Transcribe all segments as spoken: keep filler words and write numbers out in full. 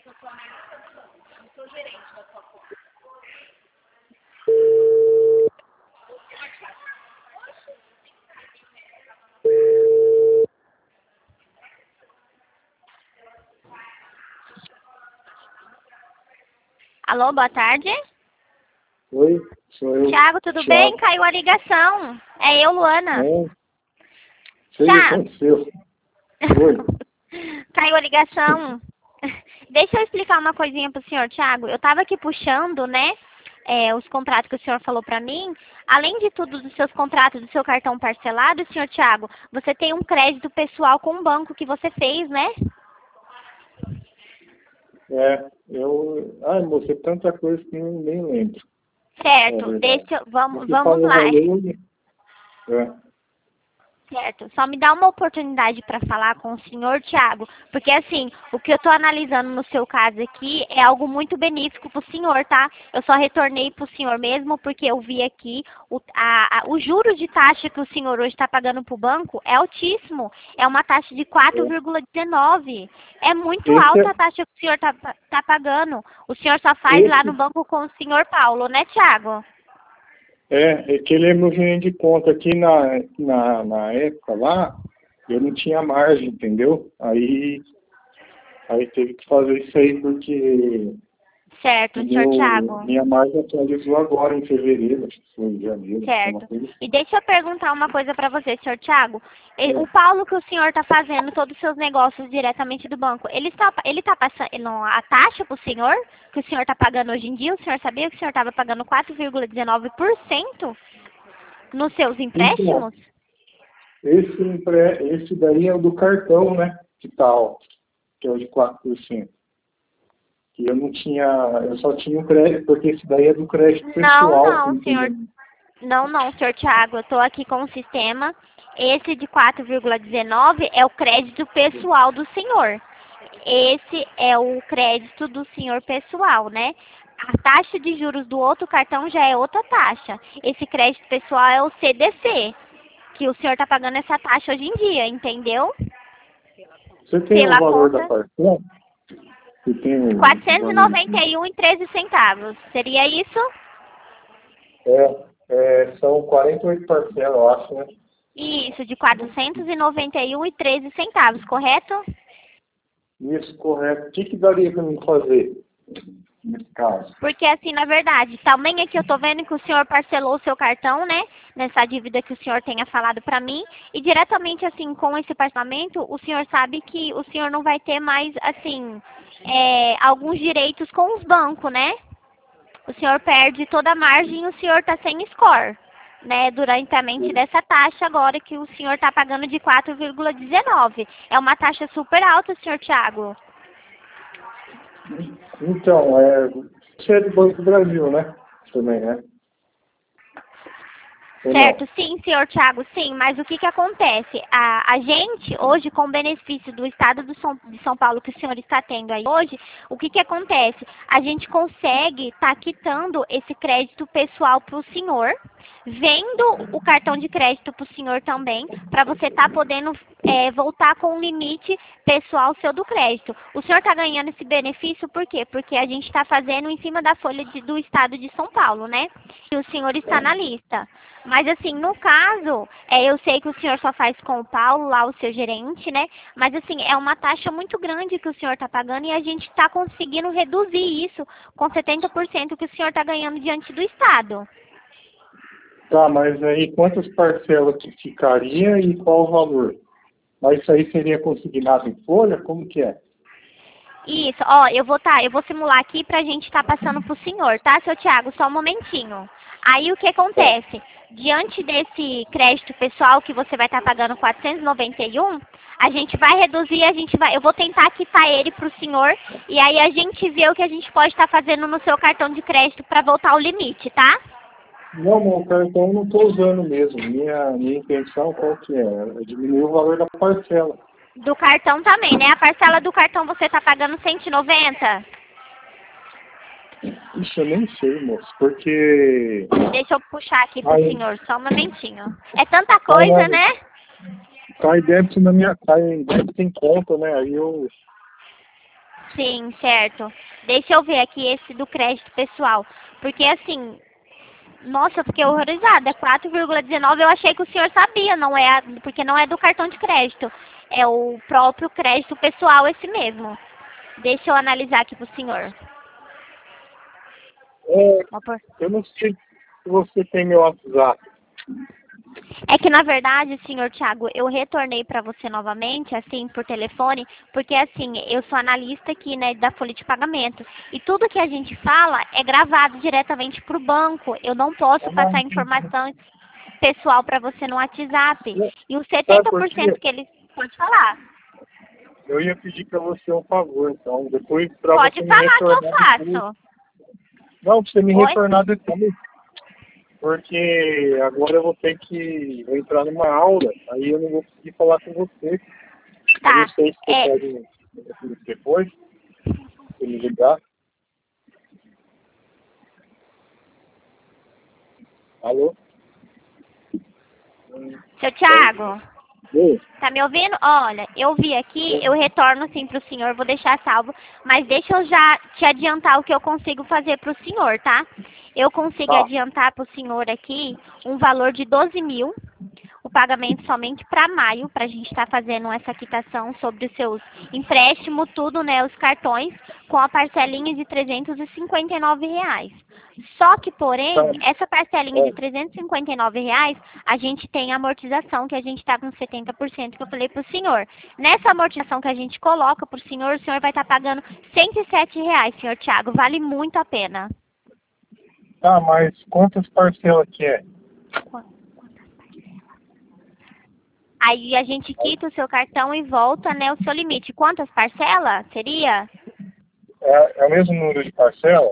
Alô, boa tarde. Oi, sou eu. Thiago, tudo Thiago. bem? Caiu a ligação. É eu, Luana. É. Sei o que Thiago. aconteceu. Oi. Caiu a ligação. Deixa eu explicar uma coisinha pro senhor, Thiago. Eu tava aqui puxando, né, é, os contratos que o senhor falou pra mim. Além de tudo, dos seus contratos, do seu cartão parcelado, senhor Thiago, você tem um crédito pessoal com o banco que você fez, né? É, eu... Ai, moça, é tanta coisa que eu nem lembro. Certo. É Deixa, vamos, Você vamos falou lá. valor, é. Certo. Só me dá uma oportunidade para falar com o senhor, Thiago, porque assim, o que eu estou analisando no seu caso aqui é algo muito benéfico para o senhor, tá? Eu só retornei para o senhor mesmo porque eu vi aqui o, a, a, o juros de taxa que o senhor hoje está pagando para o banco é altíssimo. É uma taxa de quatro vírgula dezenove. É muito Esse alta é, a taxa que o senhor está tá pagando. O senhor só faz lá no esse, banco com o senhor Paulo, né, Thiago? é, é que ele é meu gerente de conta. Aqui na, na, na época lá, eu não tinha margem, entendeu? Aí, aí teve que fazer isso aí porque Certo, senhor meu, Thiago. minha margem atualizou agora em fevereiro, acho que foi em janeiro, uma Certo. coisa assim. E deixa eu perguntar uma coisa para você, senhor Thiago. E- É. O Paulo que o senhor está fazendo todos os seus negócios diretamente do banco, ele está ele tá passando não, a taxa para o senhor, que o senhor está pagando hoje em dia, o senhor sabia que o senhor estava pagando quatro vírgula dezenove por cento nos seus Então, empréstimos? esse, empre- esse daí é o do cartão, né? Que tal, que é o de quatro por cento. Que eu não tinha, eu só tinha o crédito, porque esse daí é do crédito Não, pessoal, não, senhor. entendeu? Não, não, senhor Thiago, eu estou aqui com o sistema. Esse de quatro vírgula dezenove é o crédito pessoal do senhor. Esse é o crédito do senhor pessoal, né? A taxa de juros do outro cartão já é outra taxa.Esse crédito pessoal é o C D C, que o senhor está pagando essa taxa hoje em dia, entendeu? Você tem o Pela valor da conta, parcela? Você tem o quatrocentos e valor? noventa e um e treze centavos. Seria isso? É, é, são quarenta e oito parcelas, eu acho, né? Isso, de quatrocentos e noventa e um e treze centavos, correto? Isso, correto. O que, que daria para mim fazer nesse caso? Porque assim, na verdade, também aqui eu tô vendo que o senhor parcelou o seu cartão, né? Nessa dívida que o senhor tenha falado pra mim. E diretamente, assim, com esse parcelamento, o senhor sabe que o senhor não vai ter mais, assim, é, alguns direitos com os bancos, né? O senhor perde toda a margem e o senhor tá sem score, né? Durante dessa taxa agora que o senhor tá pagando de quatro vírgula dezenove. É uma taxa super alta, senhor Thiago. Então, é, você é do Banco do Brasil, né? Também, né? Ou não? Certo, sim, senhor Thiago, sim, mas o que que acontece? A, a gente, hoje, com o benefício do Estado do São, de São Paulo que o senhor está tendo aí hoje, o que que acontece? A gente consegue estar tá quitando esse crédito pessoal para o senhor, vendo o cartão de crédito para o senhor também, para você estar tá podendo é, voltar com o limite pessoal seu do crédito. O senhor está ganhando esse benefício por quê? Porque a gente está fazendo em cima da folha de, do Estado de São Paulo, né? E o senhor está na lista. Mas assim, no caso, é, eu sei que o senhor só faz com o Paulo, lá o seu gerente, né? Mas assim, é uma taxa muito grande que o senhor está pagando e a gente está conseguindo reduzir isso com setenta por cento que o senhor está ganhando diante do Estado. Tá, mas aí quantas parcelas que ficaria e qual o valor? Mas isso aí seria consignado em folha? Como que é? Isso, ó, eu vou tá, eu vou simular aqui pra gente estar tá passando pro senhor, tá, seu Thiago? Só um momentinho. Aí o que Tá. acontece? Diante desse crédito pessoal que você vai estar tá pagando quatrocentos e noventa e um, a gente vai reduzir, a gente vai, eu vou tentar quitar ele pro senhor e aí a gente vê o que a gente pode estar tá fazendo no seu cartão de crédito para voltar ao limite, tá? Não, meu cartão eu não estou usando mesmo. Minha, minha intenção qual que é? É diminuir o valor da parcela. Do cartão também, né? A parcela do cartão você tá pagando cento e noventa? Isso eu nem sei, moço, porque Deixa eu puxar aqui pro aí, senhor, só um momentinho. É tanta cai, coisa, na, né? cai débito na minha cai, débito em conta, né? Aí eu Sim, certo. Deixa eu ver aqui esse do crédito pessoal. Porque assim, nossa, eu fiquei horrorizada. É quatro vírgula dezenove, eu achei que o senhor sabia, não é a- porque não é do cartão de crédito. É o próprio crédito pessoal esse mesmo. Deixa eu analisar aqui pro senhor. É, Ó, por- eu não sei se você tem meu WhatsApp. É que, na verdade, senhor Thiago, eu retornei para você novamente, assim, por telefone, porque, assim, eu sou analista aqui, né, da folha de pagamento. E tudo que a gente fala é gravado diretamente para o banco. Eu não posso passar informação pessoal para você no WhatsApp. E os Sabe setenta por por cento quê? que eles... Pode falar. Eu ia pedir para você um favor, então, depois para Pode você me falar que eu retornar depois. faço. Não, para você me Oi? retornar depois, porque agora eu vou ter que vou entrar numa aula, aí eu não vou conseguir falar com você. Eu não Tá. sei se você É, pode depois, se me ligar. Alô? seu Thiago... Oi? Tá me ouvindo? Olha, eu vi aqui, eu retorno sim pro senhor, vou deixar salvo, mas deixa eu já te adiantar o que eu consigo fazer pro senhor, tá? Eu consigo Tá. adiantar pro senhor aqui um valor de doze mil, o pagamento somente para maio, para a gente estar fazendo essa quitação sobre os seus empréstimos, tudo, né, os cartões, com a parcelinha de trezentos e cinquenta e nove reais. Só que, porém, Tá. essa parcelinha É. de trezentos e cinquenta e nove reais, a gente tem a amortização, que a gente está com setenta por cento, que eu falei para o senhor. Nessa amortização que a gente coloca para o senhor, o senhor vai estar pagando cento e sete reais, senhor Thiago. Vale muito a pena. Tá, mas quantas parcelas que é? Aí a gente quita o seu cartão e volta, né, o seu limite. Quantas parcelas seria? É, é o mesmo número de parcela?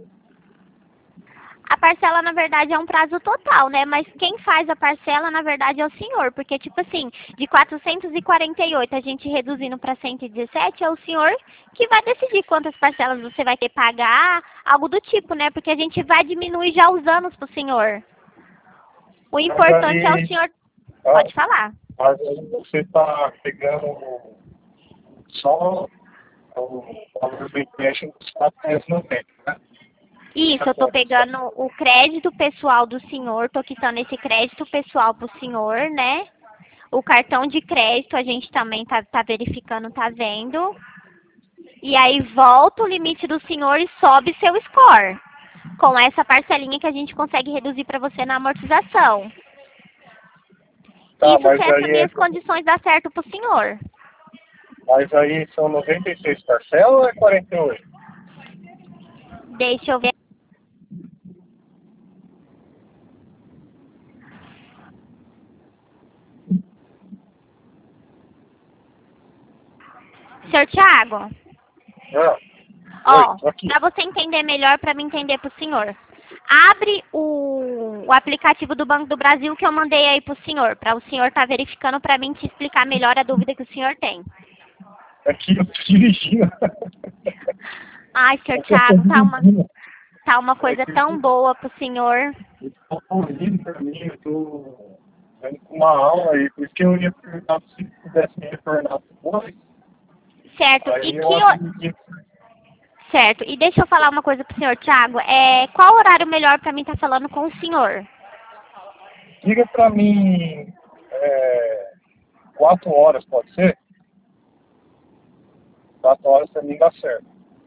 A parcela, na verdade, é um prazo total, né? Mas quem faz a parcela, na verdade, é o senhor. Porque, tipo assim, de quatrocentos e quarenta e oito a gente reduzindo para cento e dezessete, é o senhor que vai decidir quantas parcelas você vai ter que pagar, algo do tipo, né? Porque a gente vai diminuir já os anos pro senhor. O Mas importante é o aí, senhor... ah, Pode falar. mas aí você está pegando só o valor do empréstimo dos quatrocentos e noventa, né? Isso, eu tô pegando o crédito pessoal do senhor, tô quitando esse crédito pessoal pro senhor, né? O cartão de crédito a gente também tá, tá verificando, tá vendo? E aí volta o limite do senhor e sobe seu score. Com essa parcelinha que a gente consegue reduzir para você na amortização. Tá, Isso se mas essas aí, é, minhas condições dá certo pro senhor. mas aí são noventa e seis parcelas ou é quarenta e oito? Deixa eu ver. Senhor Thiago, Ah, ó, oi, tô aqui. para você entender melhor, para me entender pro senhor. Abre o, o aplicativo do Banco do Brasil que eu mandei aí pro senhor, para o senhor estar tá verificando para mim te explicar melhor a dúvida que o senhor tem. Aqui eu tô dirigindo. Ai, senhor Aqui eu tô Thiago, tá uma, dirigindo. tá uma coisa tão boa pro senhor. Eu tô ouvindo pra mim, eu tô indo com uma aula aí, por isso que eu ia perguntar se pudesse me retornar depois. Certo. E Aí que eu ho- atendi. certo. E deixa eu falar uma coisa pro senhor Thiago. É, qual horário melhor para mim estar falando com o senhor? Diga pra mim, é, quatro horas, pode ser? Quatro horas pra mim dá certo.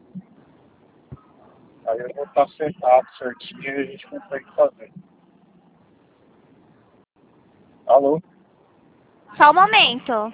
Aí eu vou estar sentado certinho e a gente consegue fazer. Alô? Só um momento.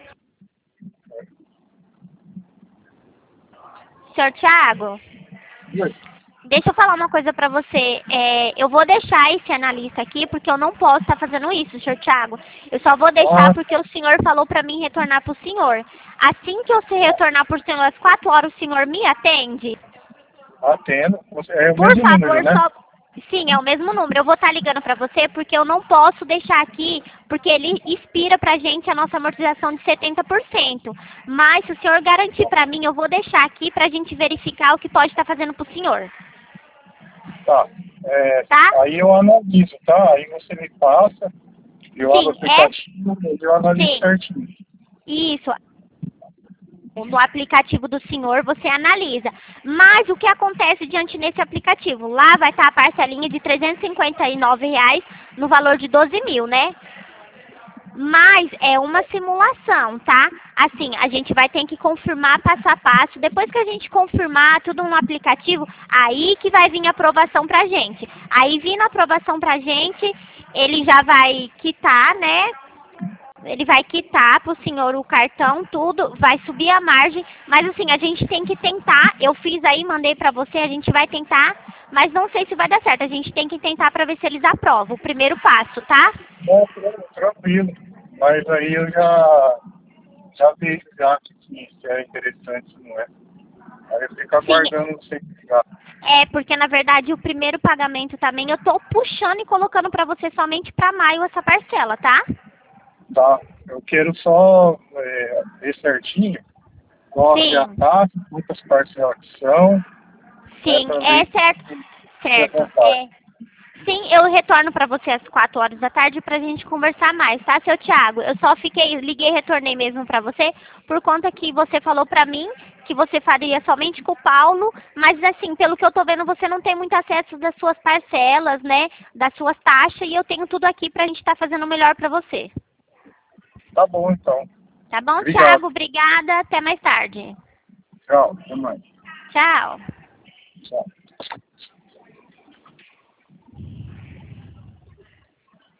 Senhor Thiago, Oi. deixa eu falar uma coisa pra você. É, eu vou deixar esse analista aqui porque eu não posso estar fazendo isso, senhor Thiago. Eu só vou deixar Ah, porque o senhor falou pra mim retornar pro senhor. Assim que você retornar pro senhor às quatro horas, o senhor me atende? atendo. Você- É o Por mesmo número, favor, né? só... Sim, é o mesmo número. Eu vou estar ligando pra você porque eu não posso deixar aqui, porque ele expira pra gente a nossa amortização de setenta por cento. Mas se o senhor garantir pra mim, eu vou deixar aqui pra gente verificar o que pode estar fazendo pro senhor. Tá. É, Tá? aí eu analiso, tá? Aí você me passa, eu abro o Sim, é... aplicativo e eu analiso Sim, certinho. isso. no aplicativo do senhor, você analisa. Mas o que acontece diante nesse aplicativo? Lá vai estar a parcelinha de trezentos e cinquenta e nove reais no valor de doze mil, né? Mas é uma simulação, tá? Assim, a gente vai ter que confirmar passo a passo. Depois que a gente confirmar tudo no aplicativo, aí que vai vir a aprovação pra gente. Aí vindo a aprovação pra gente, ele já vai quitar, né? Ele vai quitar pro senhor o cartão, tudo, vai subir a margem. Mas assim, a gente tem que tentar. Eu fiz aí, mandei pra você, a gente vai tentar. Mas não sei se vai dar certo. A gente tem que tentar pra ver se eles aprovam. O primeiro passo, tá? Bom, tranquilo. Mas aí eu já, já vi já que sim, se é interessante, não é? Aí eu fico aguardando sem ligar. É, porque na verdade o primeiro pagamento também eu tô puxando e colocando pra você somente pra maio essa parcela, tá? Tá. Eu quero só é, ver certinho qual é a taxa, quantas parcelas que são. Sim, é, é certo. Certo. É. Sim, eu retorno para você às quatro horas da tarde pra gente conversar mais, tá, seu Thiago? Eu só fiquei, liguei e retornei mesmo pra você, por conta que você falou pra mim que você faria somente com o Paulo, mas assim, pelo que eu tô vendo, você não tem muito acesso das suas parcelas, né, das suas taxas, e eu tenho tudo aqui pra gente estar tá fazendo o melhor pra você. Tá bom, então. Tá bom, Obrigado. Thiago? Obrigada, até mais tarde. Tchau, até mais. Tchau. Tchau.